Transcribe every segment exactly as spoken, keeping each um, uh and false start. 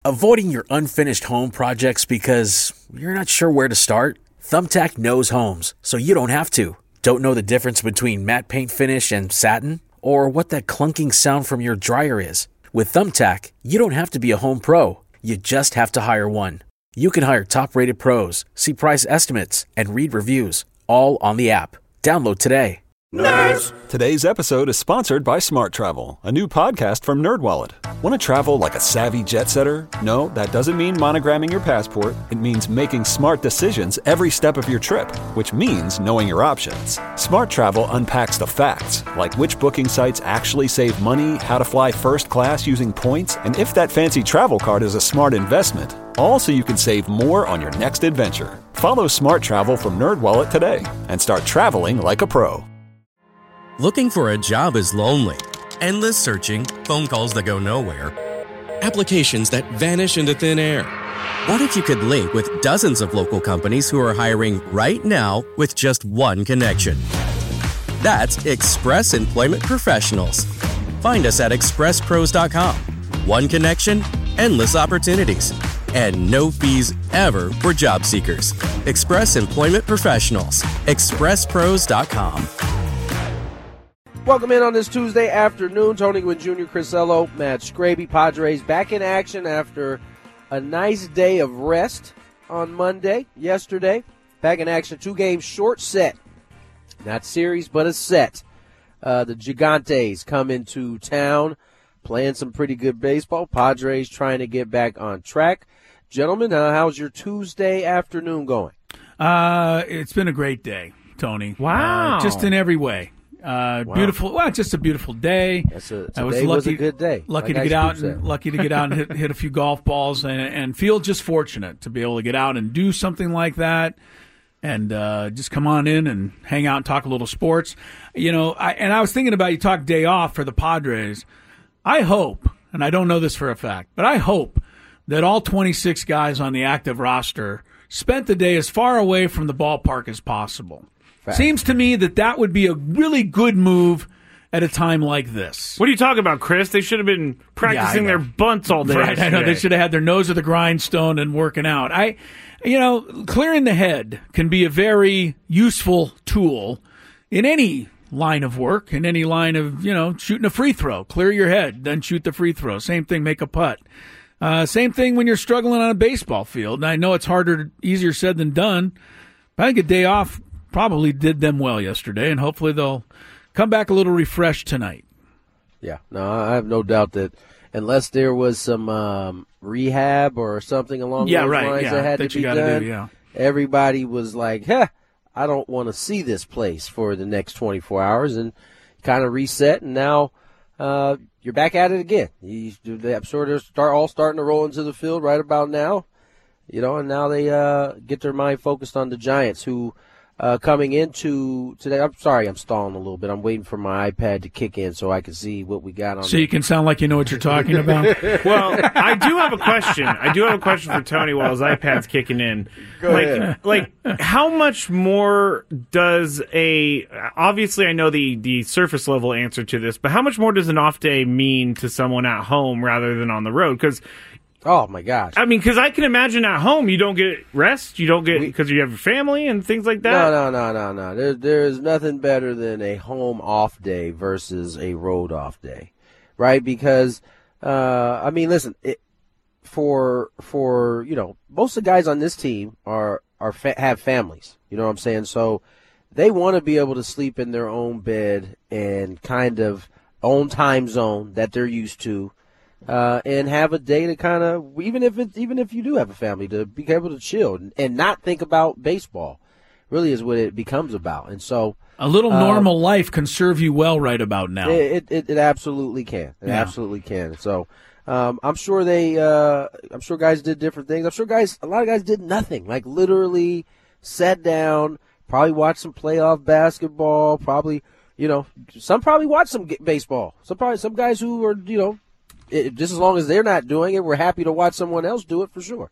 Avoiding your unfinished home projects because you're not sure where to start? Thumbtack knows homes, so you don't have to. Don't know the difference between matte paint finish and satin? Or what that clunking sound from your dryer is? With Thumbtack, you don't have to be a home pro. You just have to hire one. You can hire top-rated pros, see price estimates, and read reviews, all on the app. Download today. Nerds! Today's episode is sponsored by Smart Travel, a new podcast from NerdWallet. Want to travel like a savvy jet setter? No, that doesn't mean monogramming your passport. It means making smart decisions every step of your trip, which means knowing your options. Smart Travel unpacks the facts, like which booking sites actually save money, how to fly first class using points, and if that fancy travel card is a smart investment. All so you can save more on your next adventure. Follow Smart Travel from NerdWallet today and start traveling like a pro. Looking for a job is lonely. Endless searching, phone calls that go nowhere, applications that vanish into thin air. What if you could link with dozens of local companies who are hiring right now with just one connection? That's Express Employment Professionals. Find us at express pros dot com. One connection, endless opportunities, and no fees ever for job seekers. Express Employment Professionals. express pros dot com. Welcome in on this Tuesday afternoon. Tony Gwynn Junior, Chris Ello, Matt Scraby. Padres back in action after a nice day of rest on Monday, yesterday. Back in action, two-game short set. Not series, but a set. Uh, the Gigantes come into town, playing some pretty good baseball. Padres trying to get back on track. Gentlemen, uh, how's your Tuesday afternoon going? Uh, it's been a great day, Tony. Wow. Uh, just in every way. Uh, wow. Beautiful. Well, just a beautiful day. That's a, I was lucky, was a good day. Lucky like to get out and lucky to get out and hit, hit a few golf balls and, and feel just fortunate to be able to get out and do something like that, and uh, just come on in and hang out and talk a little sports. You know, I, and I was thinking about you talk day off for the Padres. I hope, and I don't know this for a fact, but I hope that all twenty-six guys on the active roster spent the day as far away from the ballpark as possible. Fact. Seems to me that that would be a really good move at a time like this. What are you talking about, Chris? They should have been practicing yeah, their bunts all day. Right, I know. They should have had their nose to the grindstone and working out. I, you know, clearing the head can be a very useful tool in any line of work, in any line of, you know, shooting a free throw. Clear your head, then shoot the free throw. Same thing, make a putt. Uh, same thing when you're struggling on a baseball field. And I know it's harder, easier said than done, but I think a day off probably did them well yesterday, and hopefully they'll come back a little refreshed tonight. Yeah, no, I have no doubt that unless there was some um, rehab or something along yeah, those right, lines yeah, that had that to be gotta done, do, yeah. everybody was like, huh, I don't want to see this place for the next twenty-four hours, and kind of reset, and now uh, you're back at it again. You, I'm sure they're start, all starting to roll into the field right about now, you know, and now they uh, get their mind focused on the Giants, who Uh, coming into today, I'm sorry, I'm stalling a little bit. I'm waiting for my iPad to kick in so I can see what we got on. So you can sound like you know what you're talking about. Well, I do have a question. I do have a question for Tony while his iPad's kicking in. Go like, ahead. Like, how much more does a? Obviously, I know the the surface level answer to this, but how much more does an off day mean to someone at home rather than on the road? Because Oh, my gosh. I mean, because I can imagine at home you don't get rest, you don't get, because you have your family and things like that. No, no, no, no, no. There, there is nothing better than a home off day versus a road off day, right? Because, uh, I mean, listen, it, for, for, you know, most of the guys on this team are, are fa- have families, you know what I'm saying? So they want to be able to sleep in their own bed and kind of own time zone that they're used to. Uh, and have a day to kind of, even if it, even if you do have a family, to be able to chill and, and not think about baseball, really is what it becomes about. And so a little uh, normal life can serve you well right about now. It it, it absolutely can. It yeah. absolutely can. So um, I'm sure they, uh, I'm sure guys did different things. I'm sure guys, a lot of guys did nothing. Like literally sat down, probably watched some playoff basketball. Probably, you know, some probably watched some baseball. Some probably some guys who are, you know. It, just as long as they're not doing it, we're happy to watch someone else do it for sure.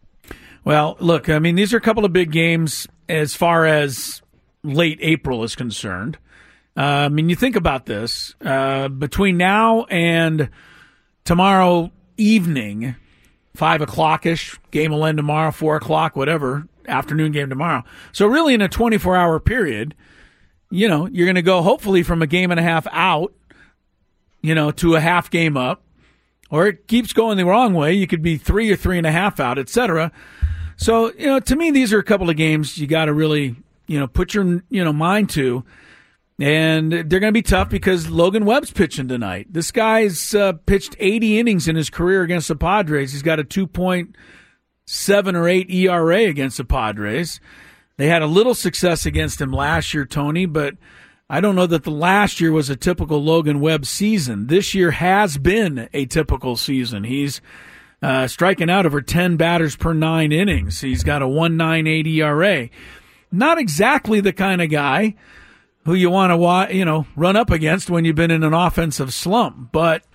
Well, look, I mean, these are a couple of big games as far as late April is concerned. Uh, I mean, you think about this. Uh, between now and tomorrow evening, five o'clock-ish. Game will end tomorrow, four o'clock, whatever, afternoon game tomorrow. So really in a twenty-four hour period, you know, you're going to go hopefully from a game and a half out, you know, to a half game up. Or it keeps going the wrong way. You could be three or three and a half out, et cetera. So, you know, to me, these are a couple of games you got to really, you know, put your, you know, mind to. And they're going to be tough because Logan Webb's pitching tonight. This guy's uh, pitched eighty innings in his career against the Padres. He's got a two point seven or eight E R A against the Padres. They had a little success against him last year, Tony, but I don't know that the last year was a typical Logan Webb season. This year has been a typical season. He's uh, striking out over ten batters per nine innings. He's got a one point nine eight E R A. Not exactly the kind of guy who you want to, you know, run up against when you've been in an offensive slump. But,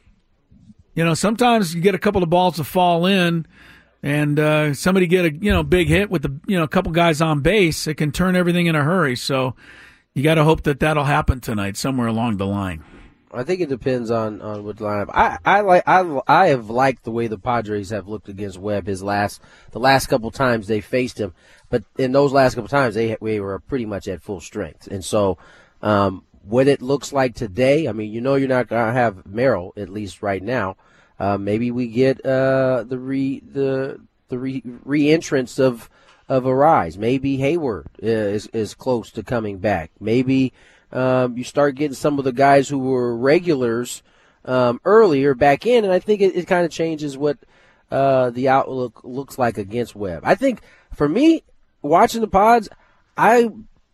you know, sometimes you get a couple of balls to fall in and uh, somebody get a, you know, big hit with the, you know, a couple guys on base. It can turn everything in a hurry. So you got to hope that that'll happen tonight somewhere along the line. I think it depends on, on what lineup. I, I like I I have liked the way the Padres have looked against Webb his last the last couple times they faced him, but in those last couple times they we were pretty much at full strength. And so, um, what it looks like today, I mean, you know, you're not gonna have Merrill at least right now. Uh, maybe we get uh, the re the the re re-entrance of of Arise. Maybe Hayward is is close to coming back. Maybe. Um, you start getting some of the guys who were regulars um, earlier back in, and I think it, it kind of changes what uh, the outlook looks like against Webb. I think, for me, watching the Pods, I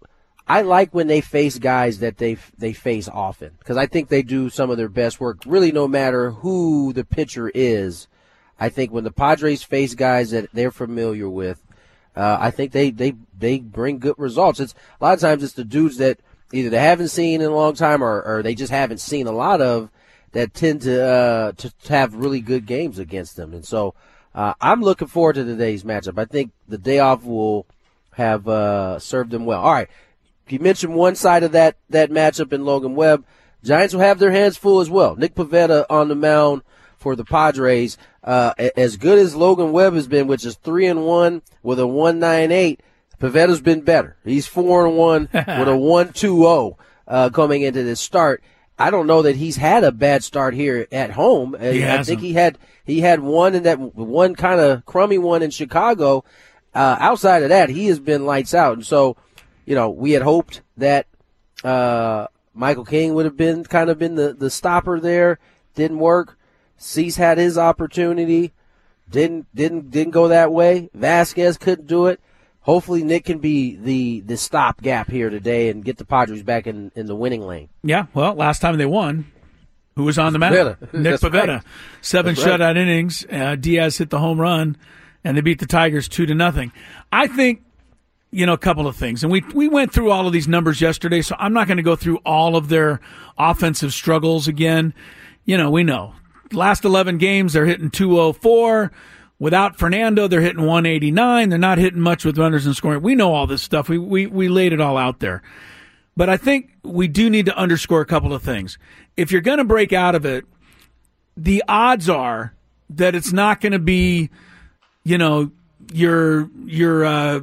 I like when they face guys that they they face often because I think they do some of their best work, really no matter who the pitcher is. I think when the Padres face guys that they're familiar with, uh, I think they, they, they bring good results. It's a lot of times it's the dudes that either they haven't seen in a long time or, or they just haven't seen a lot of that tend to uh, to have really good games against them. And so uh, I'm looking forward to today's matchup. I think the day off will have uh, served them well. All right, you mentioned one side of that, that matchup in Logan Webb. Giants will have their hands full as well. Nick Pivetta on the mound for the Padres. Uh, as good as Logan Webb has been, which is three and one with a one nine eight, Pivetta's been better. He's four and one with a one two oh uh, coming into this start. I don't know that he's had a bad start here at home. He I think he had he had one in that one kind of crummy one in Chicago. Uh, outside of that, he has been lights out. And so, you know, we had hoped that uh, Michael King would have been kind of been the, the stopper there. Didn't work. Cease had his opportunity. Didn't didn't didn't go that way. Vasquez couldn't do it. Hopefully Nick can be the, the stopgap here today and get the Padres back in, in the winning lane. Yeah, well, last time they won, who was on the mound? Pivetta. Nick That's Pivetta. right. Seven That's right. shutout innings. Uh, Diaz hit the home run, and they beat the Tigers two to nothing. I think, you know, a couple of things. And we, we went through all of these numbers yesterday, so I'm not going to go through all of their offensive struggles again. You know, we know. Last eleven games, they're hitting two oh four. Without Fernando, they're hitting one eighty-nine. They're not hitting much with runners in scoring. We know all this stuff. We, we we laid it all out there. But I think we do need to underscore a couple of things. If you're going to break out of it, the odds are that it's not going to be, you know, your your uh,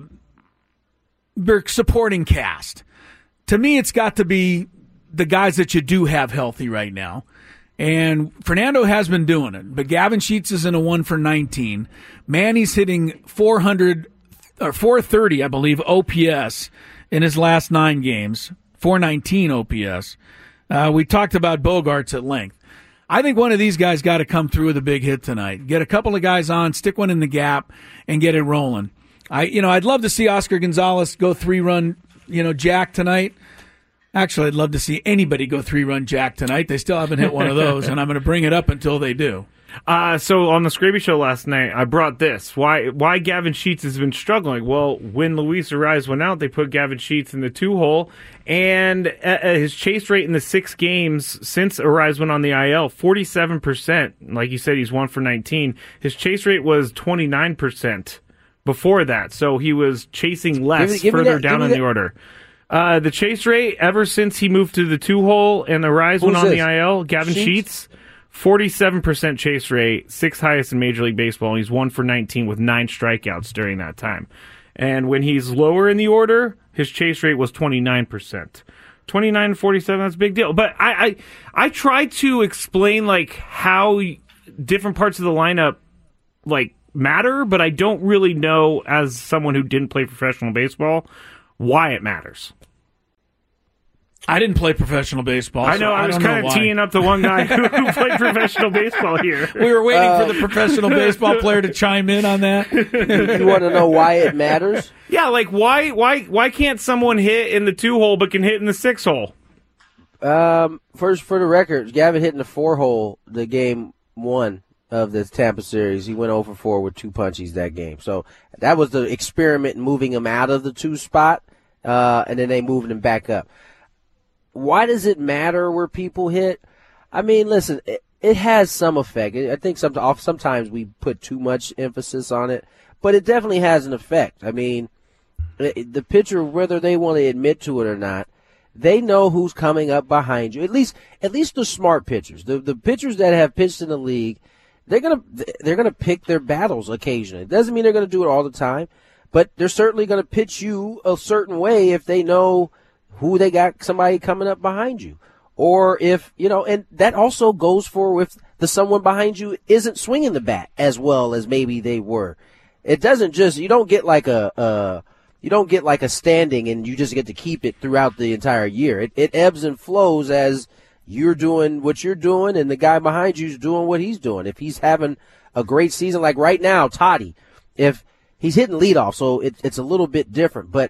your supporting cast. To me, it's got to be the guys that you do have healthy right now. And Fernando has been doing it, but Gavin Sheets is in a one for nineteen. Manny's hitting four hundred or four thirty, I believe, O P S in his last nine games. four nineteen O P S. Uh, we talked about Bogarts at length. I think one of these guys got to come through with a big hit tonight. Get a couple of guys on, stick one in the gap, and get it rolling. I, you know, I'd love to see Oscar Gonzalez go three-run, you know, jack tonight. Actually, I'd love to see anybody go three-run jack tonight. They still haven't hit one of those, and I'm going to bring it up until they do. Uh, so on the Scraby Show last night, I brought this. Why why Gavin Sheets has been struggling? Well, when Luis Ariz went out, they put Gavin Sheets in the two-hole, and uh, his chase rate in the six games since Ariz went on the I L, forty-seven percent. Like you said, he's one for nineteen. His chase rate was twenty-nine percent before that, so he was chasing less Give me- give me further that- down give me in that- the order. Uh, the chase rate, ever since he moved to the two-hole and Ariz went Who's on the this? I L, Gavin Sheets? Sheets, forty-seven percent chase rate, sixth highest in Major League Baseball, and he's one for nineteen with nine strikeouts during that time. And when he's lower in the order, his chase rate was twenty-nine percent. twenty-nine and forty-seven, that's a big deal. But I, I, I try to explain like how different parts of the lineup like matter, but I don't really know, as someone who didn't play professional baseball, why it matters. I didn't play professional baseball. I know, so I, I was kind kind of teeing up the one guy who, who played professional baseball here. We were waiting Uh, for the professional baseball player to chime in on that. You want to know why it matters? Yeah, like why why why can't someone hit in the two hole but can hit in the six hole? Um, first, for the record, Gavin hit in the four hole the game one of the Tampa series. He went oh for four with two punchies that game. So that was the experiment in moving him out of the two spot, uh, and then they moved him back up. Why does it matter where people hit? I mean, listen, it, it has some effect. I think some, sometimes we put too much emphasis on it, but it definitely has an effect. I mean, the pitcher, whether they want to admit to it or not, they know who's coming up behind you. At least, at least the smart pitchers, the the pitchers that have pitched in the league, they're gonna they're gonna pick their battles occasionally. It doesn't mean they're gonna do it all the time, but they're certainly gonna pitch you a certain way if they know who they got somebody coming up behind you. Or if, you know, and that also goes for if the someone behind you isn't swinging the bat as well as maybe they were. It doesn't just, you don't get like a, uh, you don't get like a standing and you just get to keep it throughout the entire year. It, it ebbs and flows as you're doing what you're doing and the guy behind you is doing what he's doing. If he's having a great season, like right now, Toddy, if he's hitting leadoff, so it, it's a little bit different, but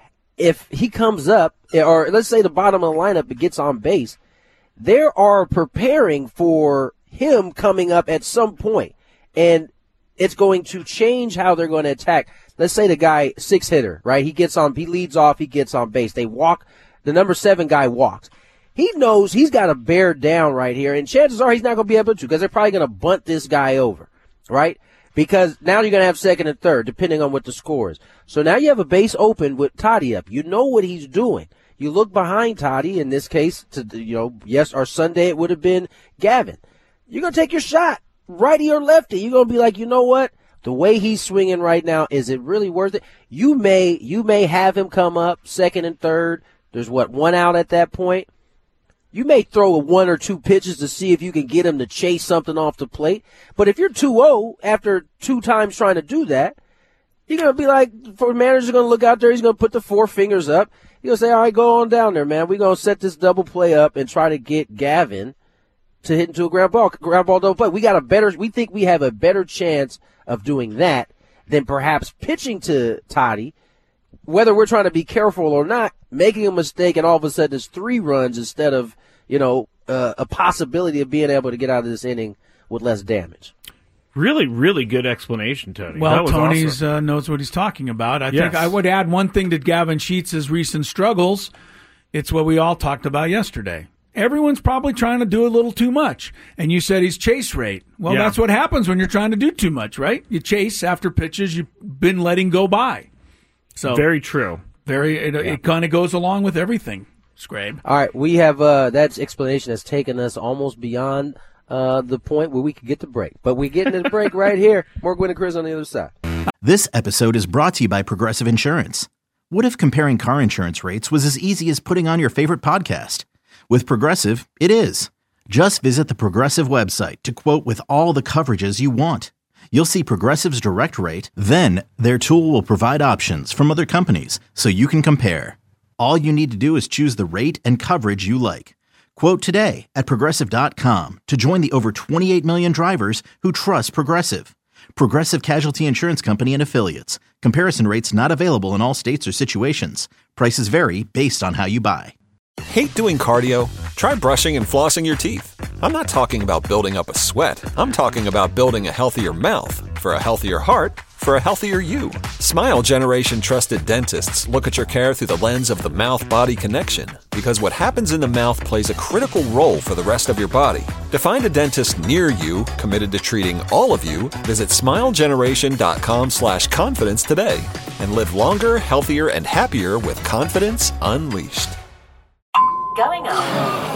if he comes up, or let's say the bottom of the lineup gets on base, they are preparing for him coming up at some point, and it's going to change how they're going to attack. Let's say the guy, six hitter, right? He gets on, he leads off, he gets on base. They walk, the number seven guy walks. He knows he's got to bear down right here, and chances are he's not going to be able to because they're probably going to bunt this guy over, right? Because now you're going to have second and third, depending on what the score is. So now you have a base open with Toddy up. You know what he's doing. You look behind Toddy, in this case, to you know, yes, or Sunday it would have been Gavin. You're going to take your shot, righty or lefty. You're going to be like, you know what? The way he's swinging right now, is it really worth it? You may, you may have him come up second and third. There's what, one out at that point. You may throw a one or two pitches to see if you can get him to chase something off the plate. But if you're two oh after two times trying to do that, you're going to be like, for manager's going to look out there, he's going to put the four fingers up. He's going to say, all right, go on down there, man. We're going to set this double play up and try to get Gavin to hit into a ground ball, ground ball double play. We got a better, we think we have a better chance of doing that than perhaps pitching to Toddy, whether we're trying to be careful or not, making a mistake and all of a sudden it's three runs instead of, you know, uh, a possibility of being able to get out of this inning with less damage. Really, really good explanation, Tony. Well, that was Tony's awesome. uh, knows what he's talking about. I Yes. think I would add one thing to Gavin Sheets' recent struggles. It's what we all talked about yesterday. Everyone's probably trying to do a little too much. And you said he's chase rate. Well, Yeah. that's what happens when you're trying to do too much, right? You chase after pitches you've been letting go by. So Very true. very it, it kind of goes along with everything, Scrabe. All right, we have uh, that explanation has taken us almost beyond uh, the point where we could get to break. But we're getting to the break right here. More Gwen and Chris on the other side. This episode is brought to you by Progressive Insurance. What if comparing car insurance rates was as easy as putting on your favorite podcast? With Progressive, it is. Just visit the Progressive website to quote with all the coverages you want. You'll see Progressive's direct rate, then their tool will provide options from other companies so you can compare. All you need to do is choose the rate and coverage you like. Quote today at Progressive dot com to join the over twenty-eight million drivers who trust Progressive. Progressive Casualty Insurance Company and Affiliates. Comparison rates not available in all states or situations. Prices vary based on how you buy. Hate doing cardio? Try brushing and flossing your teeth. I'm not talking about building up a sweat. I'm talking about building a healthier mouth. For a healthier heart, for a healthier you. Smile Generation trusted dentists look at your care through the lens of the mouth-body connection, because what happens in the mouth plays a critical role for the rest of your body. To find a dentist near you committed to treating all of you, visit smilegeneration.com slash confidence today and live longer, healthier, and happier with confidence unleashed. Going on.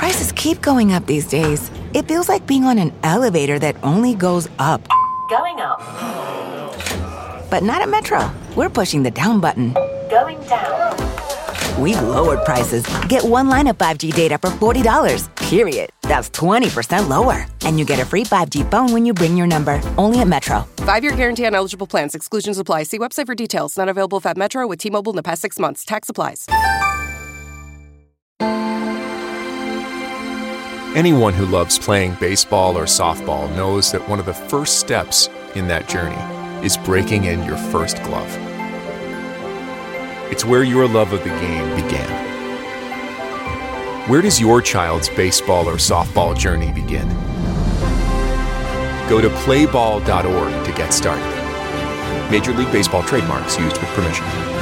Prices keep going up these days. It feels like being on an elevator that only goes up. Going up. But not at Metro. We're pushing the down button. Going down. We've lowered prices. Get one line of five G data for forty dollars, period. That's twenty percent lower. And you get a free five G phone when you bring your number. Only at Metro. Five-year guarantee on eligible plans. Exclusions apply. See website for details. Not available at Metro with T-Mobile in the past six months. Tax applies. Anyone who loves playing baseball or softball knows that one of the first steps in that journey is breaking in your first glove. It's where your love of the game began. Where does your child's baseball or softball journey begin? Go to play ball dot org to get started. Major League Baseball trademarks used with permission.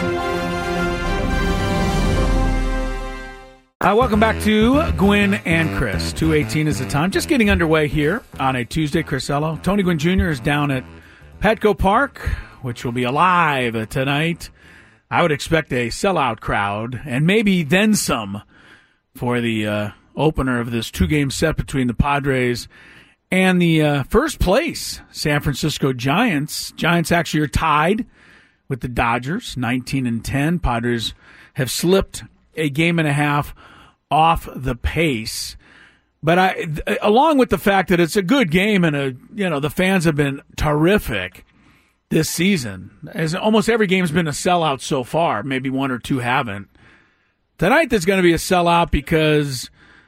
Uh, welcome back to Gwynn and Chris. two eighteen is the time. Just getting underway here on a Tuesday. Chris Ello. Tony Gwynn Junior is down at Petco Park, which will be alive tonight. I would expect a sellout crowd, and maybe then some, for the uh, opener of this two-game set between the Padres and the uh, first place San Francisco Giants. Giants actually are tied with the Dodgers, nineteen and ten. Padres have slipped a game and a half off the pace. But I, along with the fact that it's a good game and a, you know, the fans have been terrific this season, as almost every game's been a sellout so far. Maybe one or two haven't. Tonight there's going to be a sellout because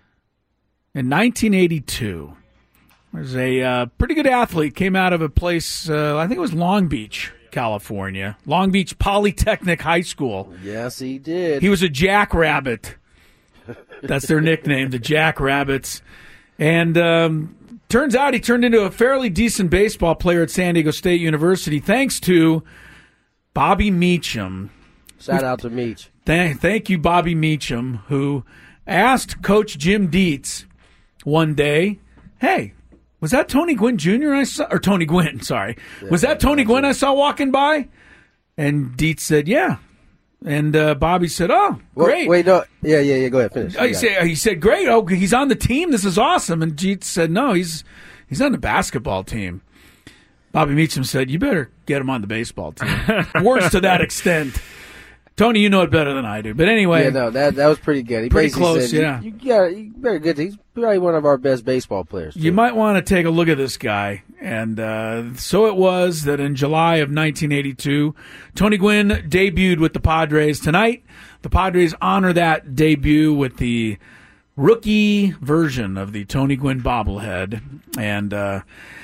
in nineteen eighty-two, there's a uh, pretty good athlete came out of a place, uh, I think it was Long Beach, California. Long Beach Polytechnic High School. Yes, he did. He was a jackrabbit. That's their nickname, the Jackrabbits. And um, turns out he turned into a fairly decent baseball player at San Diego State University thanks to Bobby Meacham. Shout out to Meach. Thank, thank you, Bobby Meacham, who asked Coach Jim Dietz one day, hey, was that Tony Gwynn Junior I saw, or Tony Gwynn, sorry. Yeah, was that Tony Gwynn I saw walking by? And Dietz said, yeah. And uh, Bobby said, oh, great. Wait, wait, no. Yeah, yeah, yeah, go ahead, finish. Oh, he, said, he said, great. Oh, he's on the team. This is awesome. And Dietz said, no, he's he's on the basketball team. Bobby Meacham said, you better get him on the baseball team. Words to that extent. Tony, you know it better than I do. But anyway. Yeah, no, that that was pretty good. He pretty basically close, said, yeah. You, you, got, you better get. He's probably one of our best baseball players. Too. You might want to take a look at this guy. And uh, so it was that in July of nineteen eighty-two, Tony Gwynn debuted with the Padres. Tonight, the Padres honor that debut with the rookie version of the Tony Gwynn bobblehead. And uh,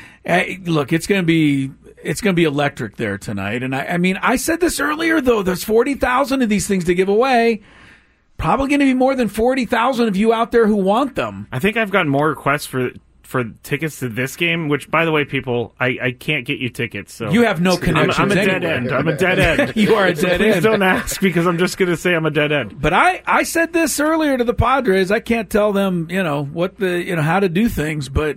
look, it's going to be... It's going to be electric there tonight. And I, I mean, I said this earlier, though. There's forty thousand of these things to give away. Probably going to be more than forty thousand of you out there who want them. I think I've gotten more requests for for tickets to this game, which, by the way, people, I, I can't get you tickets. So you have no connections. I'm, I'm a anyway. dead end. I'm a dead end. You are a dead Please end. don't ask, because I'm just going to say I'm a dead end. But I, I said this earlier to the Padres. I can't tell them, you know, what the you know how to do things, but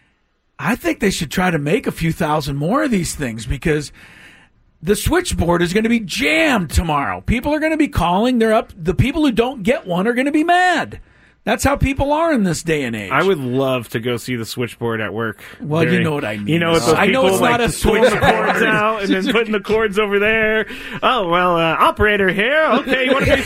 I think they should try to make a few thousand more of these things because the switchboard is going to be jammed tomorrow. People are going to be calling. They're up. The people who don't get one are going to be mad. That's how people are in this day and age. I would love to go see the switchboard at work. Well, Very, you know what I mean. You know, it's those I know people, it's like, not a pulling the switchboard. cords out and then putting the cords over there. Oh, well, uh, operator here. Okay, you want to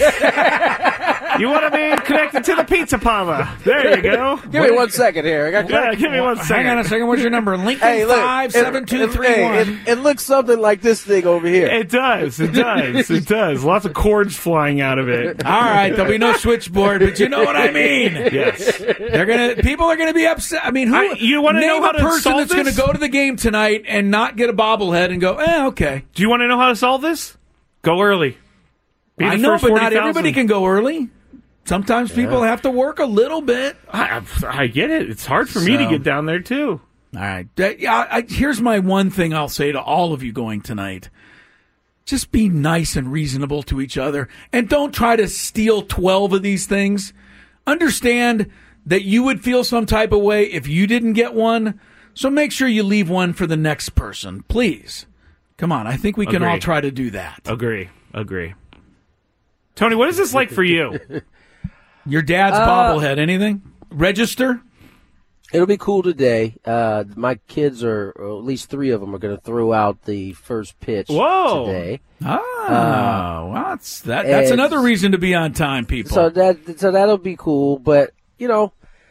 be you want to be connected to the pizza parlor. There you go. Give me one second here. I got yeah, give me one second. Hang on a second. What's your number? Lincoln hey, look, five seven two three one. It, it, it looks something like this thing over here. It does. It does. It does. Lots of cords flying out of it. All right, there'll be no switchboard, but you know what I mean. Yes. They're gonna. People are gonna be upset. I mean, who? I, you want to know how to person solve that's this? going to go to the game tonight and not get a bobblehead and go, eh, okay. Do you want to know how to solve this? Go early. Be I the know, first but forty not thousand. everybody can go early. Sometimes people Yeah. have to work a little bit. I, I get it. It's hard for me to So- get down there too. All right. That- yeah, I, here's my one thing I'll say to all of you going tonight. Just be nice and reasonable to each other. And don't try to steal twelve of these things. Understand that you would feel some type of way if you didn't get one. So make sure you leave one for the next person. Please. Come on. I think we can Agree. all try to do that. Agree. Agree. Tony, what is this like for you? Your dad's Uh, bobblehead. Anything? register? It'll be cool today. Uh, my kids are, or at least three of them, are going to throw out the first pitch Whoa. today. Ah, Uh, well, that's, that, that's and- another reason to be on time, people. So that so that'll be cool. But you know,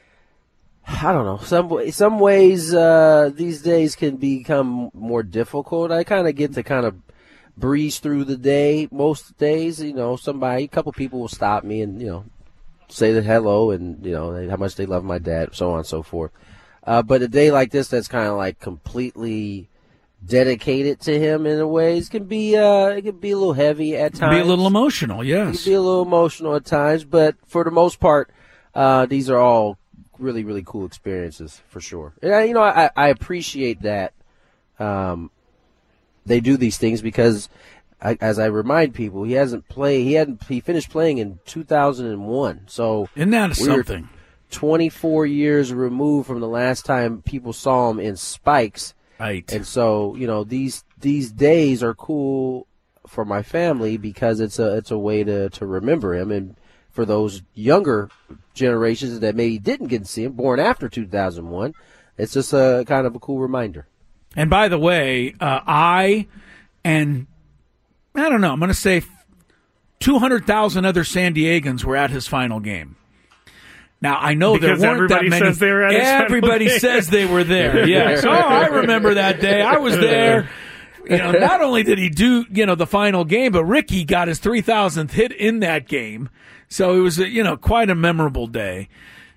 I don't know. Some some ways uh, these days can become more difficult. I kind of get to kind of breeze through the day most days. You know, somebody, a couple people will stop me and you know say the hello and you know how much they love my dad, so on and so forth. Uh, but a day like this, that's kind of like completely dedicated to him in a ways can be uh, it can be a little heavy at times. Be a little emotional, It yes. can be a little emotional at times, but for the most part, uh, these are all really, really cool experiences for sure. And I, you know, I, I appreciate that um, they do these things because, I, as I remind people, he hasn't played. He hadn't. He finished playing in two thousand one. So Isn't that we're something? twenty-four years removed from the last time people saw him in spikes. Right. And so, you know, these these days are cool for my family because it's a it's a way to, to remember him. And for those younger generations that maybe didn't get to see him, born after two thousand one, it's just a kind of a cool reminder. And by the way, uh, I and I don't know, I'm going to say two hundred thousand other San Diegans were at his final game. Now, I know Because there weren't that everybody many. says they were at his final everybody game. says they were there. Yes. Oh, I remember that day. I was there. You know, not only did he do, you know, the final game, but Ricky got his three thousandth hit in that game. So it was, a, you know, quite a memorable day.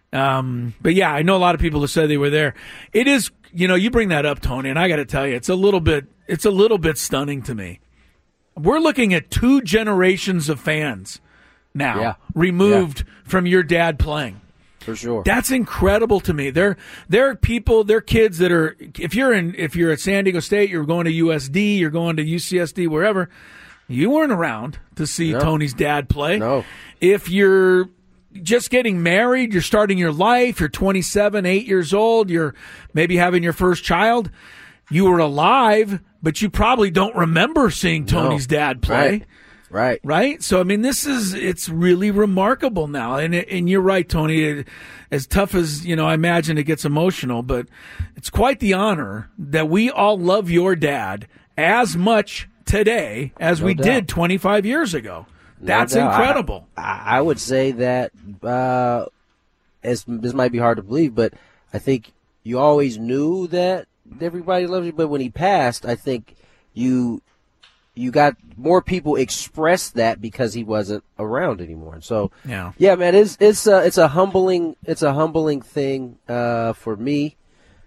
Um, but yeah, I know a lot of people who said they were there. It is, you know, you bring that up, Tony, and I got to tell you, it's a little bit, it's a little bit stunning to me. We're looking at two generations of fans now Yeah. removed from your dad playing. For sure. That's incredible to me. There, there are people, there are kids that are. If you're in, if you're at San Diego State, you're going to U S D, you're going to U C S D, wherever. You weren't around to see No. Tony's dad play. No. If you're just getting married, you're starting your life, you're twenty-seven, eight years old, you're maybe having your first child. You were alive, but you probably don't remember seeing Tony's No. dad play. Right. Right. Right? So, I mean, this is, it's really remarkable now. And and you're right, Tony. It, as tough as, you know, I imagine it gets emotional, but it's quite the honor that we all love your dad as much today as No we doubt. did twenty-five years ago. No That's doubt. incredible. I, I would say that, uh, as this might be hard to believe, but I think you always knew that everybody loves you. But when he passed, I think you you got more people express that because he wasn't around anymore. So Yeah. yeah, man, it's it's a, it's a humbling it's a humbling thing uh, for me,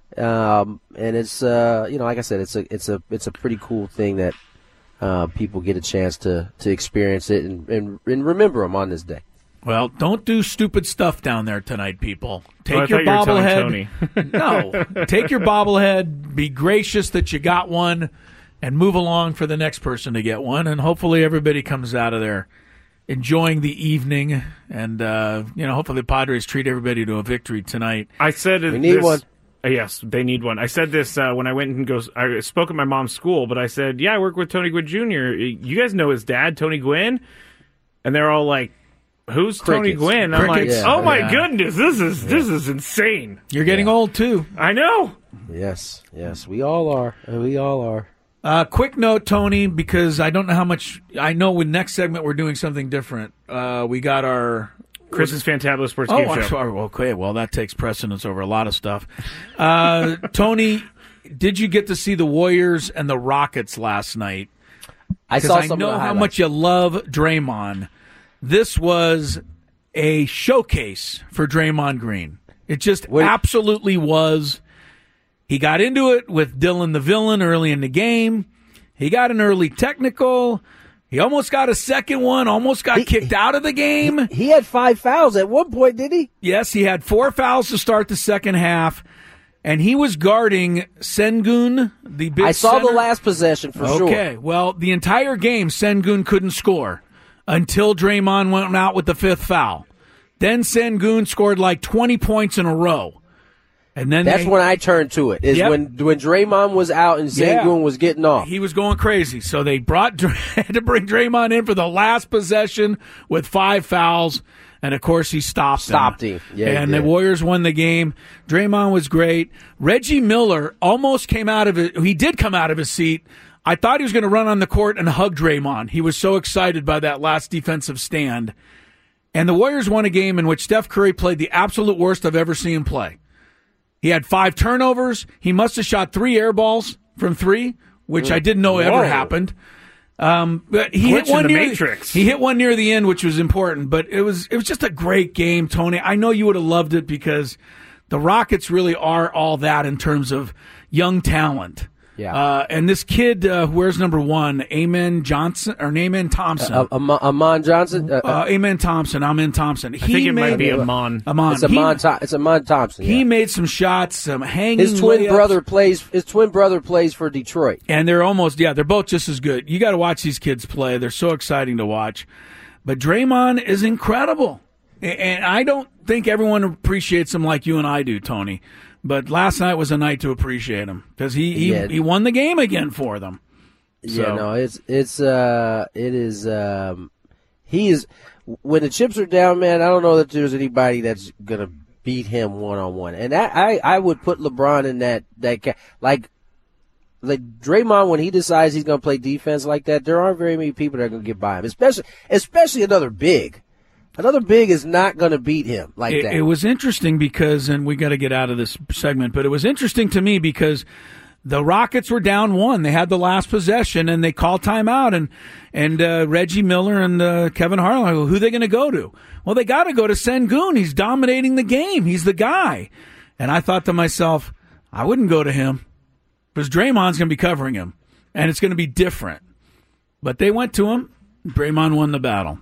um, and it's uh, you know, like I said, it's a it's a it's a pretty cool thing that uh, people get a chance to, to experience it and, and and remember him on this day. Well, don't do stupid stuff down there tonight, people. Take Oh, I your thought you were telling bobblehead. No, take your bobblehead. Be gracious that you got one, and move along for the next person to get one. And hopefully, everybody comes out of there enjoying the evening. And uh, you know, hopefully, the Padres treat everybody to a victory tonight. I said We need this, one. uh, yes, they need one. I said this uh, when I went and go. I spoke at my mom's school, but I said, "Yeah, I work with Tony Gwynn Junior You guys know his dad, Tony Gwynn," and they're all like, "Who's Tony Crickets. Gwynn?" I'm like, Crickets. "Oh my Yeah. goodness, this is this is insane." You're getting old too. I know. Yes, yes, we all are. We all are. Uh, quick note, Tony, because I don't know how much. I know with next segment we're doing something different. Uh, we got our Chris's Fantabulous Sports Oh, Game I'm Show. sorry. Okay, well, that takes precedence over a lot of stuff. Uh, Tony, did you get to see the Warriors and the Rockets last night? I Because saw I some know of the how highlights. much you love Draymond. This was a showcase for Draymond Green. It just Wait. absolutely was. He got into it with Dylan the Villain early in the game. He got an early technical. He almost got a second one, almost got He- kicked out of the game. He had five fouls at one point, did he? Yes, he had four fouls to start the second half, and he was guarding Sengun, the big I saw the center. last possession for sure. Okay, well, the entire game, Sengun couldn't score until Draymond went out with the fifth foul. Then Sengun scored like twenty points in a row. And then That's they- when I turned to it. Is Yep. when when Draymond was out and Yeah. Sengun was getting off. he was going crazy. So they brought had to bring Draymond in for the last possession with five fouls. And, of course, he stopped, stopped him. him. Yeah, and he the Warriors won the game. Draymond was great. Reggie Miller almost came out of it. He did come out of his seat. I thought he was going to run on the court and hug Draymond. He was so excited by that last defensive stand. And the Warriors won a game in which Steph Curry played the absolute worst I've ever seen him play. He had five turnovers. He must have shot three air balls from three, which I didn't know Whoa. ever happened. Um, but he Glitch hit one in the near Matrix. he hit one near the end, which was important. But it was it was just a great game, Tony. I know you would have loved it because the Rockets really are all that in terms of young talent. Yeah. Uh, and this kid, uh, where's number one? Amen Johnson or Amen Thompson? Uh, Amon, Amon Johnson. Uh, uh, Amen Thompson. Amen Thompson. I think it might be Amon. Amon. It's Amon. He, it's Amon Thompson. He yeah. made some shots, some hanging. His twin layups. brother plays. His twin brother plays for Detroit, and they're almost yeah. They're both just as good. You got to watch these kids play. They're so exciting to watch. But Draymond is incredible, and I don't think everyone appreciates him like you and I do, Tony. But last night was a night to appreciate him because he he, Yeah. he won the game again for them. So. Yeah, no, it's it's uh it is um he is when the chips are down, man. I don't know that there's anybody that's gonna beat him one on one, and that, I I would put LeBron in that that ca- like like Draymond when he decides he's gonna play defense like that. There aren't very many people that are gonna get by him, especially especially another big. Another big is not going to beat him like it, that. It was interesting because, and we got to get out of this segment, but it was interesting to me because the Rockets were down one. They had the last possession, and they called timeout, and and uh, Reggie Miller and uh, Kevin Harlan, who are they going to go to? Well, they got to go to Sengun. He's dominating the game. He's the guy. And I thought to myself, I wouldn't go to him because Draymond's going to be covering him, and it's going to be different. But they went to him. Draymond won the battle.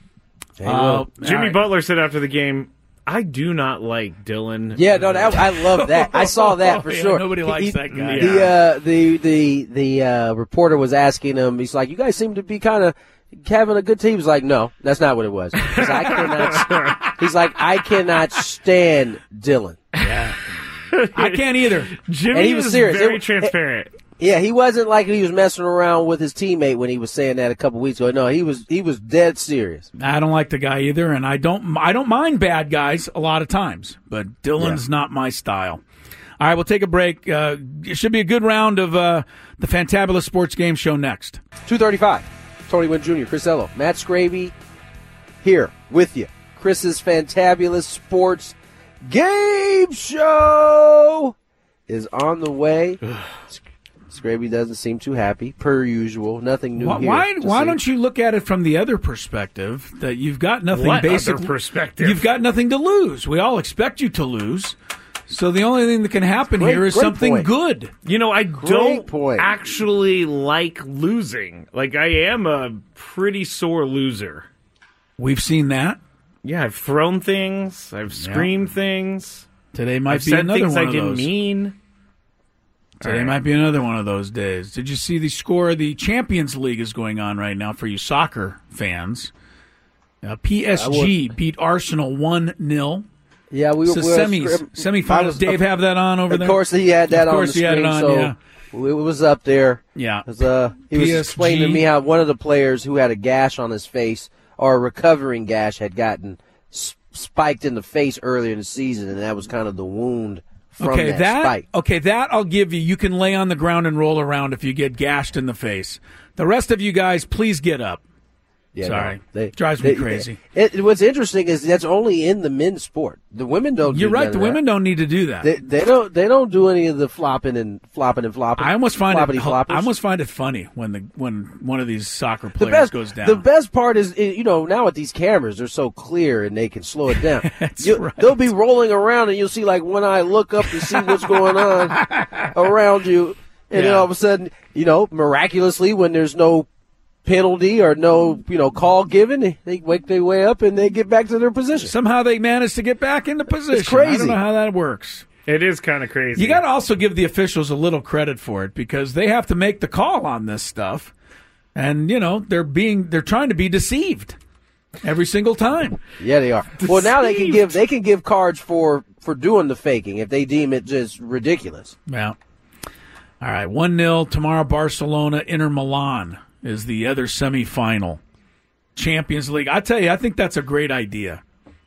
Uh, Jimmy right. Butler said after the game, I do not like Dylan. Yeah, no, that, I love that. I saw that for yeah, sure. Nobody likes he, that guy. The uh, the the the uh, reporter was asking him. He's like, "You guys seem to be kind of having a good team." He's like, "No, that's not what it was." He's like, I cannot. He's like, "I cannot stand Dylan." Yeah, I can't either. Jimmy and he was is serious. very it, transparent. It, Yeah, he wasn't like he was messing around with his teammate when he was saying that a couple weeks ago. No, he was he was dead serious. I don't like the guy either, and I don't I don't mind bad guys a lot of times, but Dylan's yeah. not my style. All right, we'll take a break. Uh, it should be a good round of uh, the Fantabulous Sports Game Show next. two thirty-five, Tony Wynn Junior, Chris Ello, Matt Scravey here with you. Chris's Fantabulous Sports Game Show is on the way. Scraby doesn't seem too happy, per usual. Nothing new why, here. Why, why see. don't you look at it from the other perspective, that you've got nothing what basic, other perspective? You've got nothing to lose. We all expect you to lose. So the only thing that can happen great, here is something point. good. You know, I great don't point. actually like losing. Like, I am a pretty sore loser. We've seen that. Yeah, I've thrown things. I've screamed yeah. things. Today might I've be said another things one I of didn't those. mean. Today right. might be another one of those days. Did you see the score? The Champions League is going on right now for you soccer fans. Uh, P S G beat Arsenal one nil. Yeah, we were so we semis, were, semifinals. was, Dave have that on over of there? Of course he had that of on the course screen. he had it on, so yeah. It was up there. Yeah. It was, uh, he was P S G. explaining to me how one of the players who had a gash on his face, or a recovering gash, had gotten sp- spiked in the face earlier in the season, and that was kind of the wound from okay, that, that spike. Okay, that I'll give you. You can lay on the ground and roll around if you get gashed in the face. The rest of you guys, please get up. Yeah, Sorry. No, they, drives me they, crazy. It, it, what's interesting is that's only in the men's sport. The women don't You're do right. The women that. don't need to do that. They, they don't They don't do any of the flopping and flopping and flopping. I almost find it. floppers. I almost find it funny when the when one of these soccer the players best, goes down. The best part is, you know, now with these cameras, they're so clear and they can slow it down. That's you, right. They'll be rolling around and you'll see like one eye look up to see what's going on around you, and Yeah. then all of a sudden, you know, miraculously, when there's no penalty or no, you know, call given, they, they wake their way up and they get back to their position. Somehow they manage to get back into position. It's crazy. I don't know how that works. It is kind of crazy. You got to also give the officials a little credit for it because they have to make the call on this stuff, and you know they're being they're trying to be deceived every single time. Yeah, they are. Well, now they can give they can give cards for for doing the faking if they deem it just ridiculous. Yeah. All right, one nil tomorrow. Barcelona, Inter Milan is the other semifinal. Champions League. I tell you, I think that's a great idea.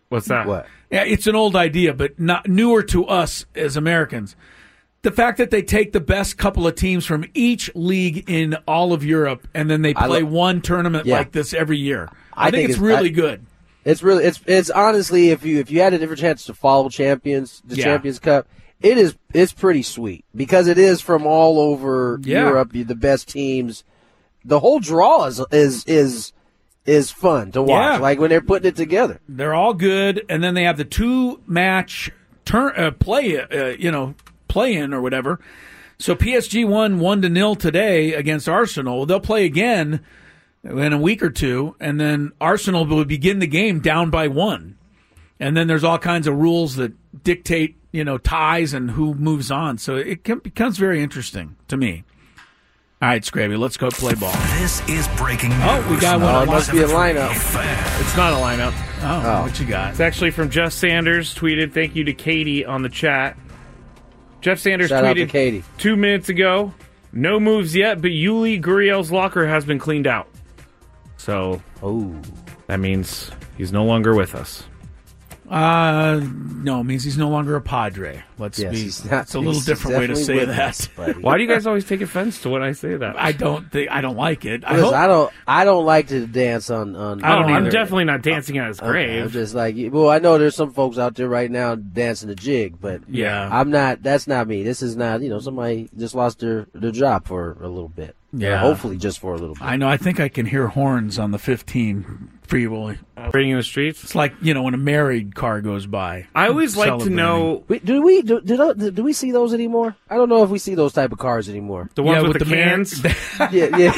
What's that? What? Yeah, it's an old idea, but not newer to us as Americans. The fact that they take the best couple of teams from each league in all of Europe, and then they play lo- one tournament Yeah. like this every year. I, I think, think it's, it's- really I- good. It's really it's it's honestly if you if you had a different chance to follow champions the Yeah. Champions Cup, it is it's pretty sweet because it is from all over Yeah. Europe, the best teams. The whole draw is is is is fun to watch. Yeah. Like when they're putting it together. They're all good, and then they have the two match turn uh, play, uh, you know, play in or whatever. So P S G won one to nil today against Arsenal. They'll play again in a week or two, and then Arsenal will begin the game down by one. And then there's all kinds of rules that dictate, you know, ties and who moves on. So it can, becomes very interesting to me. All right, Scraby, let's go play ball. This is breaking news. Oh, we got one. Oh, on it must be a lineup. It's not a lineup. Oh, Oh. what you got? It's actually from Jeff Sanders. Tweeted, thank you to Katie on the chat. Jeff Sanders Shout out to tweeted Katie. two minutes ago, no moves yet, but Yuli Gurriel's locker has been cleaned out. So Oh. that means he's no longer with us. Uh, no, it means he's no longer a Padre. Let's Yes, be. he's not- It's a little he's different way to definitely say with that. us, buddy. Why do you guys always take offense to when I say that? I don't think I don't like it. I Listen, hope, I don't I don't like to dance on on I don't don't I'm either. definitely not dancing at his Okay, grave. I'm just like, well, I know there's some folks out there right now dancing the jig, but Yeah. I'm not. That's not me. This is not. You know, somebody just lost their, their job for a little bit. Yeah. Or hopefully, just for a little bit. I know. I think I can hear horns on the fifteen freeway. Operating in the streets. It's like, you know, when a married car goes by. I always like to Celebrating. know We, do we do, do tho- do we see those anymore? I don't know if we see those type of cars anymore. the ones Yeah, with, the, mar- cans. yeah, yeah.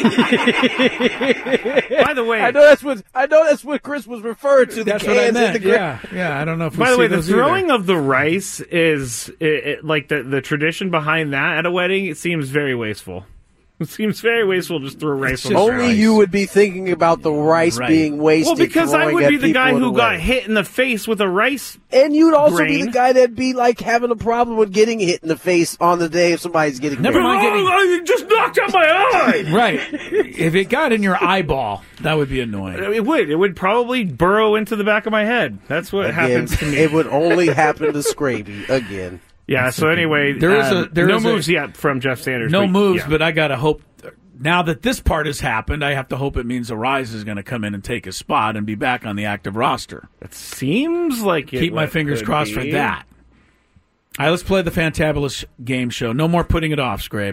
By the way, I know that's what I know that's what Chris was referring to. The That's cans what I in meant. the gra- Yeah, yeah. I don't know if we By the see way, the those either. throwing of the rice is it, it, like the the tradition behind that at a wedding. It seems very wasteful. It seems very wasteful to just throw rice on the Only rice. you would be thinking about the rice Right. being wasted. Well, because I throwing would at be the people guy in who the got wedding. hit in the face with a rice. And you'd also be grain. the guy that'd be like having a problem with getting hit in the face on the day if somebody's getting Never married. mind getting- Oh, you just knocked out my eye. Right. If it got in your eyeball, that would be annoying. It would. It would probably burrow into the back of my head. That's what Again, happens to me. It would only happen to Scraby again. Yeah. So anyway, There is a- um, there no is a- moves yet from Jeff Sanders. No but moves, yeah. but I got to hope. Now that this part has happened, I have to hope it means Arise is going to come in and take his spot and be back on the active roster. It seems like it Keep my would- fingers could crossed for be. that. All right, let's play the Fantabulous game show. No more putting it off, Scrabe.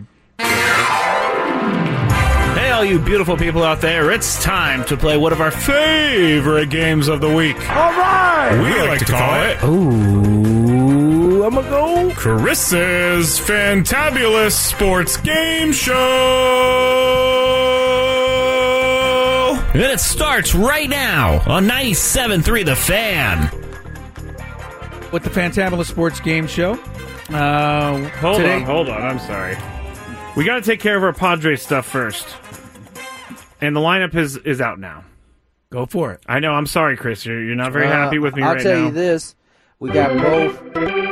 Hey, all you beautiful people out there! It's time to play one of our favorite games of the week. All right. We like to call it Ooh, I'm gonna go. Chris's Fantabulous Sports Game Show. And it starts right now on ninety-seven point three The Fan. With the Fantabulous Sports Game Show. Uh, Hold today, on, hold on. I'm sorry. We got to take care of our Padres stuff first. And the lineup is is out now. Go for it. I know. I'm sorry, Chris. You're, you're not very Uh, happy with me I'll right tell now. you this: we got both,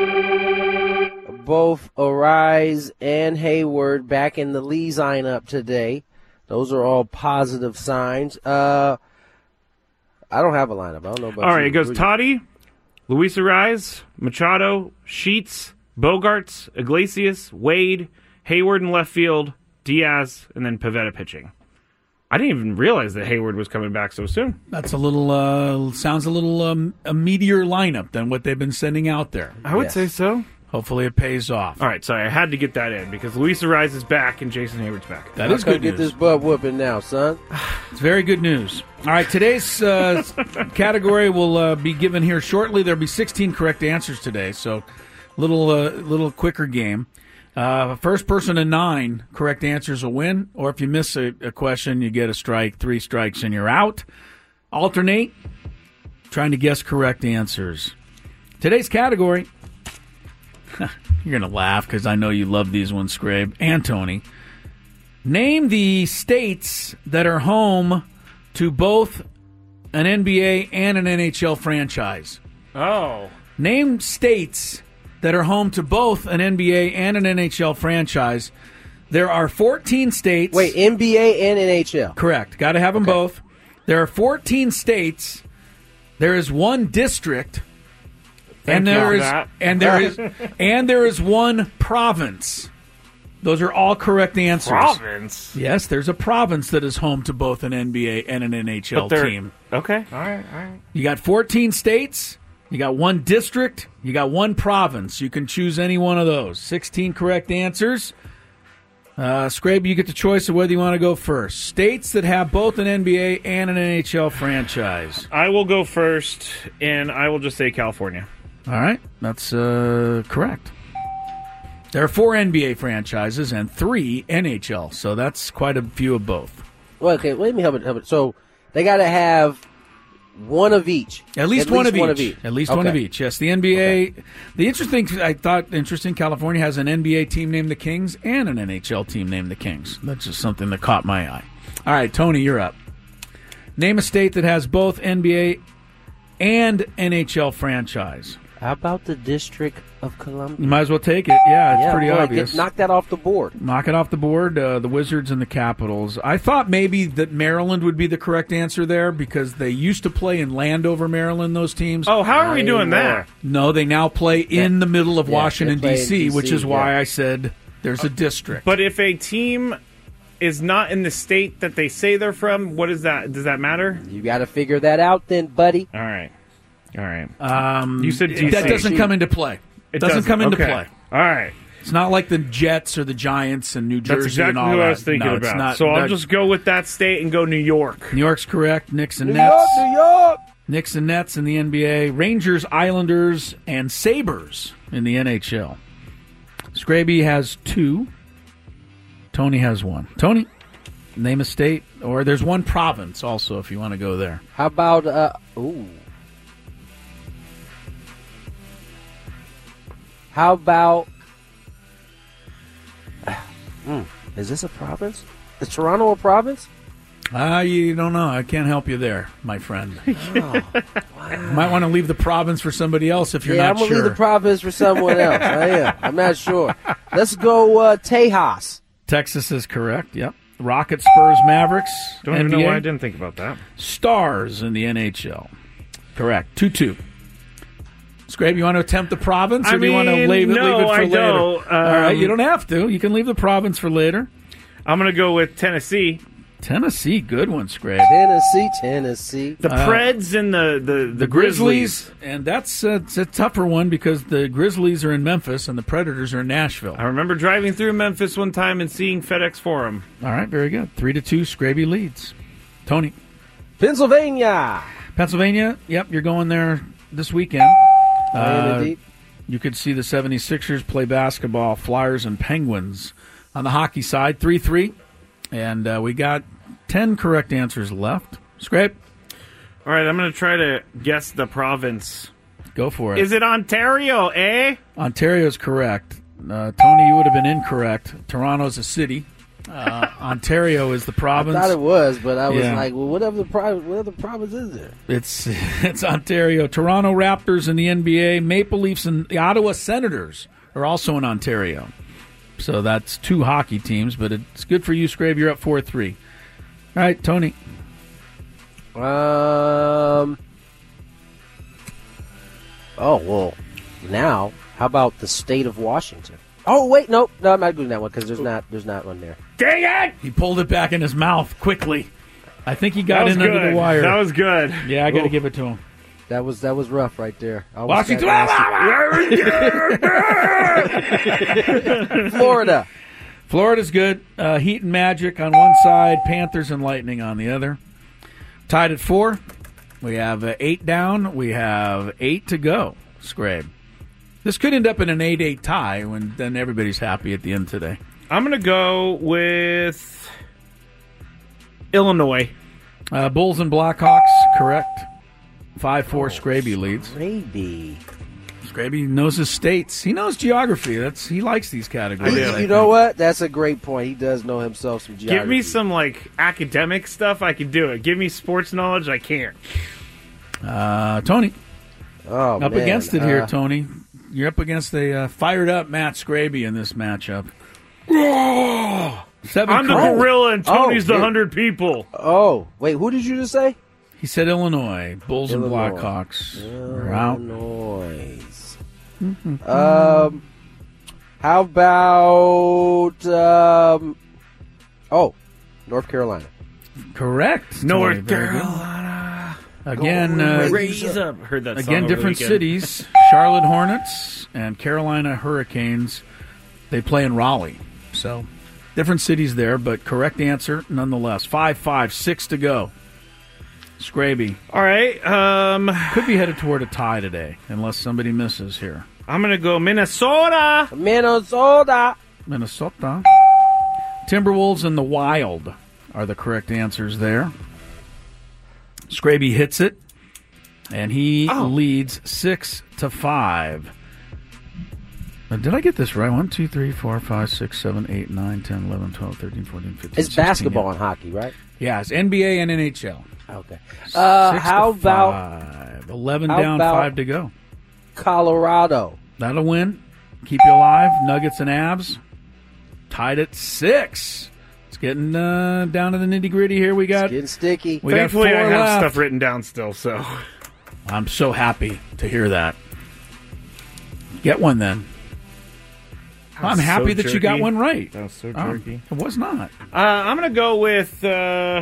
both Arise and Hayward back in the Lee lineup today. Those are all positive signs. Uh, I don't have a lineup. I don't know about All you. right, it goes Who you- Toddy, Luis Arise, Machado, Sheets, Bogarts, Iglesias, Wade, Hayward in left field, Diaz, and then Pivetta pitching. I didn't even realize that Hayward was coming back so soon. That's a little, uh, sounds a little um, a meatier lineup than what they've been sending out there. I would Yes. say so. Hopefully it pays off. All right, sorry, I had to get that in because Luis Arise is back and Jason Hayward's back. That How is come good get news. this butt whooping now, son. It's very good news. All right, today's uh, category will uh, be given here shortly. There'll be sixteen correct answers today, so little uh, little quicker game. Uh, first person to nine correct answers will win, or if you miss a, a question, you get a strike. Three strikes and you're out. Alternate, trying to guess correct answers. Today's category, you're going to laugh because I know you love these ones, Scrabe and Tony. Name the states that are home to both an N B A and an N H L franchise. Oh. Name states that are home to both an N B A and an N H L franchise. There are fourteen states. Wait, N B A and N H L. Correct. Got to have them Okay. both. There are fourteen states There is one district, Thank and you there for is that. and there is and there is one province. Those are all correct answers. Province? Yes, there's a province that is home to both an N B A and an N H L But they're- team. Okay. All right. All right. You got fourteen states. You got one district. You got one province. You can choose any one of those. sixteen correct answers. Uh, Scrape, you get the choice of whether you want to go first. States that have both an N B A and an N H L franchise. I will go first, and I will just say California. All right, that's uh, correct. There are four N B A franchises and three N H L, so that's quite a few of both. Well, okay, let me help it. Help it. So they got to have one of each. At least, At one, least of one each. of each. At least Okay. one of each. Yes, the N B A. Okay. The interesting, I thought, interesting. California has an N B A team named the Kings and an N H L team named the Kings. That's just something that caught my eye. All right, Tony, you're up. Name a state that has both N B A and N H L franchise. How about the District of Columbia? You might as well take it. Yeah, it's yeah, pretty boy, obvious. Get, knock that off the board. Knock it off the board. Uh, the Wizards and the Capitals. I thought maybe that Maryland would be the correct answer there because they used to play in Landover, Maryland, those teams. Oh, how are we doing that? No, they now play in the middle of Yeah, Washington, they play D in C, D C, which is why yeah. I said there's a district. But if a team is not in the state that they say they're from, what is that? Does that matter? You got to figure that out then, buddy. All right. All right. Um, You said D C. that doesn't come into play. It doesn't, come into Okay. play. All right. It's not like the Jets or the Giants and New Jersey That's exactly and all what that. I was thinking No, it's about. not- so I'll that- just go with that state and go New York. New York's correct. Knicks and New Nets. York, New York. Knicks and Nets in the N B A, Rangers, Islanders, and Sabres in the N H L. Scraby has two. Tony has one. Tony, name a state, or there's one province also if you want to go there. How about, uh, ooh. How about, Hmm, is this a province? Is Toronto a province? Ah, uh, you don't know. I can't help you there, my friend. Oh, wow. You might want to leave the province for somebody else if you're yeah, not I'm going to sure. leave the province for someone else. I am. I'm not sure. Let's go uh, Tejas. Texas is correct. Yep. Rockets, Spurs, Mavericks. Don't N B A. even know why I didn't think about that. Stars in the N H L. Correct. two two. Scrape, you want to attempt the province, or I do you want to mean, leave it, no, leave it for I later? don't. All right, Um, you don't have to. You can leave the province for later. I'm going to go with Tennessee. Tennessee, good one, Scrape. Tennessee, Tennessee. The Uh, Preds and the, the, the, The Grizzlies, and that's uh, it's a tougher one because the Grizzlies are in Memphis and the Predators are in Nashville. I remember driving through Memphis one time and seeing FedEx Forum. All right, very good. Three to two, Scraby leads. Tony, Pennsylvania. Pennsylvania. Yep, you're going there this weekend. Miami Uh, Deep. You could see the seventy-sixers play basketball, Flyers and Penguins. On the hockey side, three three. And uh, we got ten correct answers left. Scrape, All right, I'm going to try to guess the province. go for it. Is it Ontario, eh? Ontario's correct. Uh, Tony, you would have been incorrect. Toronto's a city. Uh, Ontario is the I province. thought it was, but I was Yeah. like, well, what other, pro- what other province is there? It's it's Ontario. Toronto Raptors in the N B A. Maple Leafs and the Ottawa Senators are also in Ontario. So that's two hockey teams, but it's good for you, Scrape. You're up four three. All right, Tony. Um. Oh, well, now, how about the state of Washington? Oh, wait, no, no, I'm not doing that one because there's not, there's not one there. Dang it! He pulled it back in his mouth quickly. I think he got That was in good. under the wire. That was good. Yeah, I got to Ooh. give it to him. That was that was rough right there. I almost Washington. got nasty. Florida. Florida's good. Uh, Heat and Magic on one side, Panthers and Lightning on the other. Tied at four. We have uh, eight down. We have eight to go. Scrape. This could end up in an eight eight tie when then everybody's happy at the end today. I'm going to go with Illinois. Uh, Bulls and Blackhawks, correct. five four, Scraby leads. Maybe. Scraby knows his states. He knows geography. That's He likes these categories. You, I you know think. what? That's a great point. He does know himself some geography. Give me some like academic stuff, I can do it. Give me sports knowledge, I can't. Uh, Tony. Oh, up man. against it here, Uh, Tony. You're up against a uh, fired-up Matt Scraby in this matchup. Seven I'm the correct. gorilla and Tony's Oh, the yeah. hundred people. Oh, wait, who did you just say? He said Illinois. Bulls Illinois. and Blackhawks are out. Illinois. um, how about um, oh, North Carolina? Correct. North Tony, very good. Carolina. Again, Go uh, raise up. Heard that song again, over the different weekend. cities. Charlotte Hornets and Carolina Hurricanes. They play in Raleigh, so different cities there, but correct answer nonetheless. Five, five, six to go. Scraby. All right. Um, Could be headed toward a tie today, unless somebody misses here. I'm going to go Minnesota. Minnesota. Minnesota. Timberwolves and the Wild are the correct answers there. Scraby hits it, and he Oh. leads six to five. Uh, Did I get this right? One, two, three, four, five, six, seven, eight, nine, ten, eleven, twelve, thirteen, fourteen, fifteen, It's sixteen, basketball yeah. and hockey, right? Yeah, it's N B A and N H L. Okay. Uh, Six how to about five. eleven how down, about- five to go. Colorado? That'll win. Keep you alive. Nuggets and Abs. Tied at six. It's getting uh, down to the nitty gritty here. We got It's getting sticky. we got Thankfully, four I have left. stuff written down still, so. I'm so happy to hear that. Get one then. I'm was happy so that you got jerky. one right. That was so Oh, jerky. it was not. Uh, I'm going to go with uh,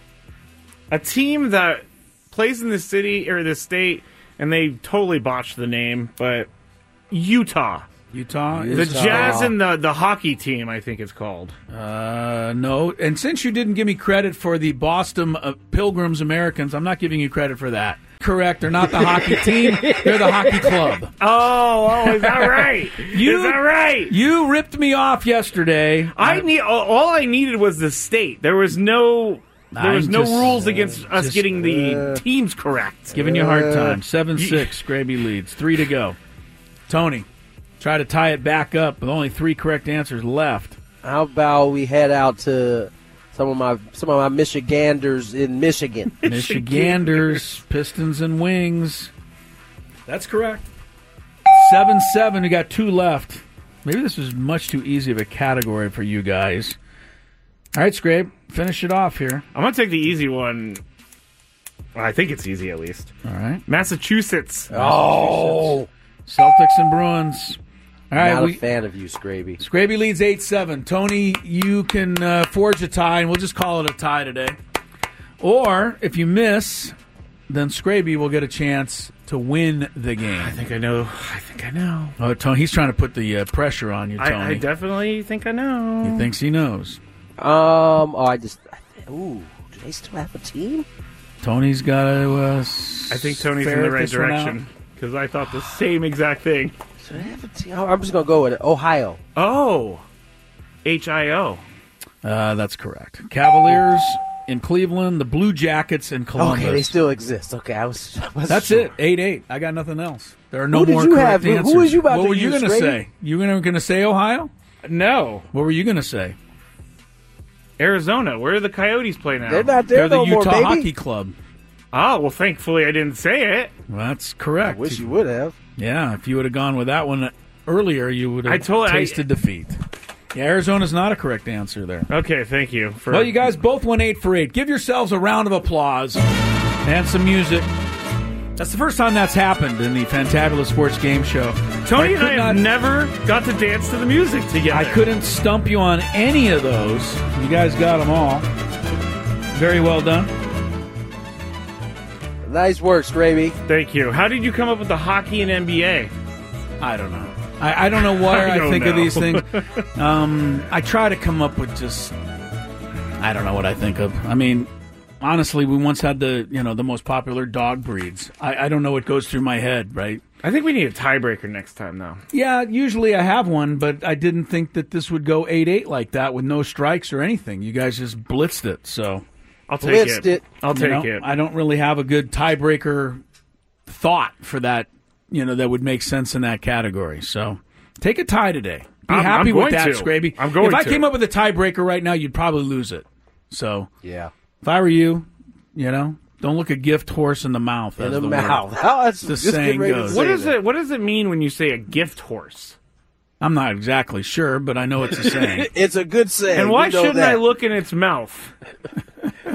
a team that plays in the city or the state, and they totally botched the name, but Utah. Utah The is Jazz and the, the hockey team, I think it's called. Uh, no. And since you didn't give me credit for the Boston uh, Pilgrims Americans, I'm not giving you credit for that. Correct. They're not the hockey team. They're the hockey club. Oh, oh, is that right? You- is that right? You ripped me off yesterday. I need all, all I needed was the state. There was no there was I'm no just, rules uh, against us just, getting the uh, teams correct. Giving you a hard time. seven six. Scraby leads. Three to go. Tony, try to tie it back up with only three correct answers left. How about we head out to some of my some of my Michiganders in Michigan? Michiganders, Pistons, and Wings. That's correct. seven seven. We got two left. Maybe this was much too easy of a category for you guys. All right, Scrape, finish it off here. I'm gonna take the easy one. Well, I think it's easy at least. All right. Massachusetts. Oh, Celtics and Bruins. All right, not we, a fan of you, Scraby. Scraby leads eight seven. Tony, you can uh, forge a tie, and we'll just call it a tie today. Or, if you miss, then Scraby will get a chance to win the game. I think I know. I think I know. Oh, Tony, he's trying to put the uh, pressure on you, Tony. I, I definitely think I know. He thinks he knows. Um. Oh, I just. I th- ooh, do they still have a team? Tony's got to. Uh, s- I think Tony's in ferret the right this one out. direction because I thought the same exact thing. Do they have a team? Oh, I'm just gonna go with it. Ohio. Oh, H I O. Uh, that's correct. Cavaliers in Cleveland, the Blue Jackets in Columbus. Okay, they still exist. Okay, I was. I wasn't That's sure. it. eight eight. I got nothing else. There are no Who did more you correct have? Who- who answers. was you about what to were you use, gonna Grady? say? You were going to say Ohio? No, What were you going to say? Arizona. Where do the Coyotes play now? They're not there They're no the more, Utah baby. Hockey Club. Oh, well, thankfully I didn't say it. Well, that's I correct. wish you would have. Yeah, if you would have gone with that one earlier, you would have I told- I- tasted defeat. Yeah, Arizona's not a correct answer there. Okay, thank you. For Well, you guys both went eight for eight. Give yourselves a round of applause and some music. That's the first time that's happened in the Fantabulous Sports Game Show. Tony and could I not- have never got to dance to the music together. I couldn't stump you on any of those. You guys got them all. Very well done. Nice work, Scraby. Thank you. How did you come up with the hockey and N B A? I don't know. I, I don't know why I I, don't think of know. these things. Um, I try to come up with just, I don't know what I think of. I mean, honestly, we once had the you know the most popular dog breeds. I, I don't know what goes through my head, right? I think we need a tiebreaker next time, though. Yeah, usually I have one, but I didn't think that this would go eight eight like that with no strikes or anything. You guys just blitzed it, so I'll take Blitzed it. it. I'll you take know, it. I don't really have a good tiebreaker thought for that. You know that would make sense in that category. So take a tie today. Be I'm- happy I'm with going that, to. Scraby. I'm going If I to. came up with a tiebreaker right now, you'd probably lose it. So Yeah. if I were you, you know, don't look a gift horse in the mouth. In as the, the mouth. word. How that's The just getting saying ready to goes. say What is that. it? What does it mean when you say a gift horse? I'm not exactly sure, but I know it's a saying. It's a good saying. And why We know shouldn't that. I look in its mouth?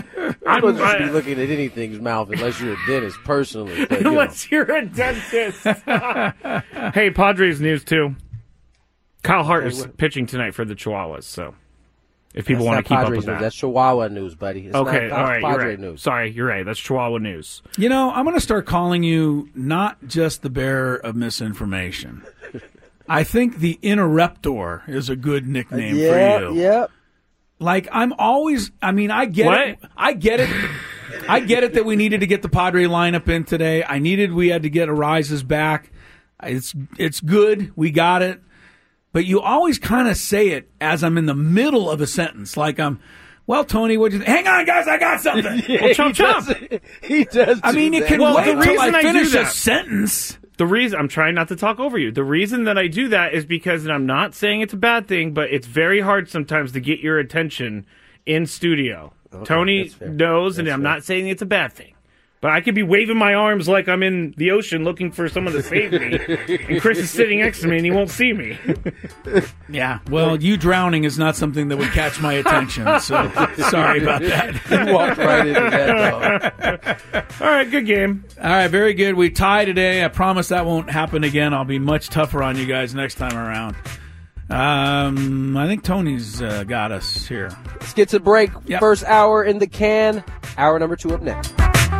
I'm supposed to be looking at anything's mouth unless you're a dentist personally. But, you unless know. you're a dentist. Hey, Padres news too. Kyle Hart Hey, is what? pitching tonight for the Chihuahuas, so if people That's want not to keep Padres up with news. that. That's Chihuahua news, buddy. It's okay, not, all right, Padre you're right. news. Sorry, you're right. That's Chihuahua news. You know, I'm going to start calling you not just the bearer of misinformation. I think the interruptor is a good nickname yeah, for you. Yep. Like, I'm always, I mean, I get What? it. I get it. I get it that we needed to get the Padre lineup in today. I needed, we had to get Arises back. It's, it's good. We got it. But you always kind of say it as I'm in the middle of a sentence. Like I'm, well, Tony, what'd you think? Hang on, guys, I got something. Yeah, well, chomp, he chomp. Does, he does. I mean, do you that. can Well, wait the until reason I I do finish a that- sentence. The reason I'm trying not to talk over you. The reason that I do that is because, and I'm not saying it's a bad thing, but it's very hard sometimes to get your attention in studio. Okay, Tony that's fair. knows, and That's I'm fair. not saying it's a bad thing. But I could be waving my arms like I'm in the ocean looking for someone to save me, and Chris is sitting next to me and he won't see me. Yeah, well, you drowning is not something that would catch my attention, so sorry about that. You walked right into that, dog. All right, good game. All right, very good. We tie today. I promise that won't happen again. I'll be much tougher on you guys next time around. Um, I think Tony's uh, got us here. Let's get to break. Yep. First hour in the can. Hour number two up next.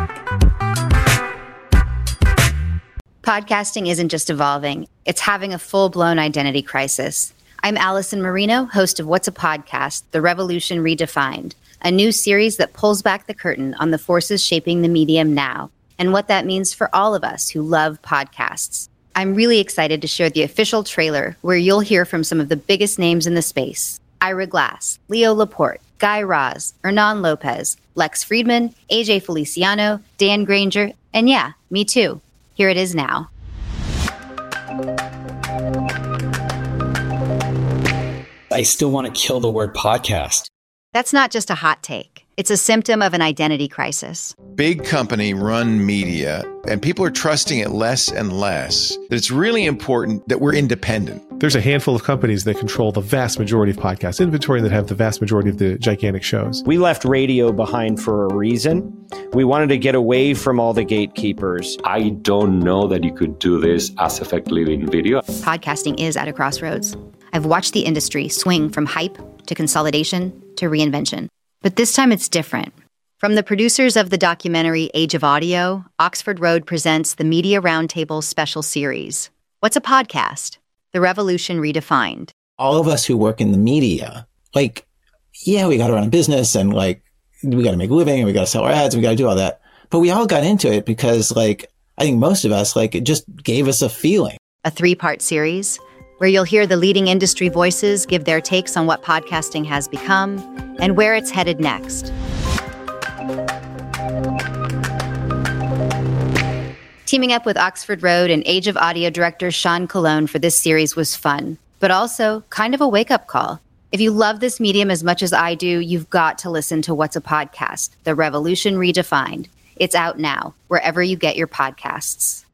Podcasting isn't just evolving, it's having a full-blown identity crisis. I'm Allison Marino, host of What's a Podcast? The Revolution Redefined, a new series that pulls back the curtain on the forces shaping the medium now and what that means for all of us who love podcasts. I'm really excited to share the official trailer where you'll hear from some of the biggest names in the space. Ira Glass, Leo Laporte, Guy Raz, Hernan Lopez, Lex Friedman, A J Feliciano, Dan Granger, and yeah, me too. Here it is now. I still want to kill the word podcast. That's not just a hot take. It's a symptom of an identity crisis. Big company run media, and people are trusting it less and less. That it's really important that we're independent. There's a handful of companies that control the vast majority of podcast inventory that have the vast majority of the gigantic shows. We left radio behind for a reason. We wanted to get away from all the gatekeepers. I don't know that you could do this as effectively in video. Podcasting is at a crossroads. I've watched the industry swing from hype to consolidation to reinvention. But this time it's different. From the producers of the documentary Age of Audio, Oxford Road presents the Media Roundtable special series. What's a podcast? The Revolution Redefined. All of us who work in the media, like, yeah, we got to run a business and like, we got to make a living and we got to sell our ads and we got to do all that. But we all got into it because like, I think most of us, like, it just gave us a feeling. A three-part series where you'll hear the leading industry voices give their takes on what podcasting has become and where it's headed next. Teaming up with Oxford Road and Age of Audio director Sean Colon for this series was fun, but also kind of a wake-up call. If you love this medium as much as I do, you've got to listen to What's a Podcast? The Revolution Redefined. It's out now, wherever you get your podcasts.